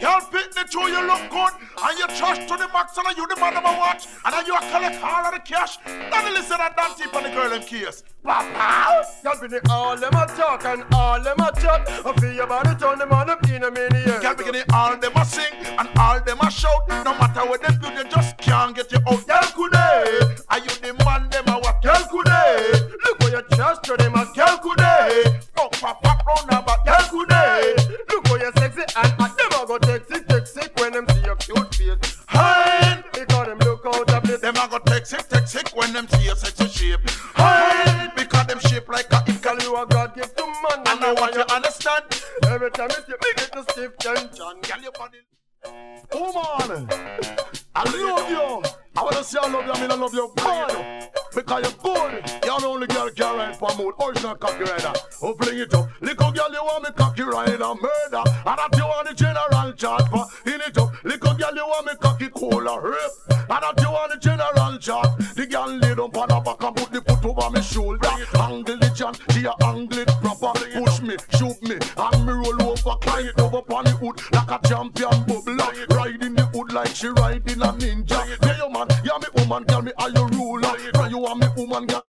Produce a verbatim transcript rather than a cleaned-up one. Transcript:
Girl, pick the two, you look good. And you trash to the max and you the man of a watch. And then you collect all of the cash. Then listen to that damn tip on the girl in case. Papa! Girl, be the all them a talk and all them a chat. I feel your body turn them on up in a minute. Girl, begin it, all them a sing and all them a shout. No matter what them do, they just can't get you out. Girl, could they? Are you the man them a what? Girl, could they? Look where you trash to them a girl could they? Oh, papa, round about. Girl, could they? Look where you sexy and at them a go take sick, take sick when them see your cute face. Hey! Because them look out of this. Them a go take sick, take sick when them see your sexy shape. Hey! Because them shape like a Girl, you a God give to man. And I want you to understand. Every time you see me get to stiff tension. Girl, your body. Woman, I love you. I wanna say I love you, I mean I love you bad. Because you're good. You're the only girl can ride for mood. Original cocky rider. Oh, fling it up. Little girl, you want me cocky rider murder. And that you want the general chart for in it up. Little girl, you want me cocky cola rip. And that you want the general chart. The girl lay down on her back and put the foot over my shoulder. Angle the chant, she a angle it proper. Push me, shoot me, and me roll over. Climb it over on the hood like a champion bubbler. Riding the hood like she riding a ninja. Yeah, you man, yeah me woman, girl me are your ruler. Now you are me woman, girl.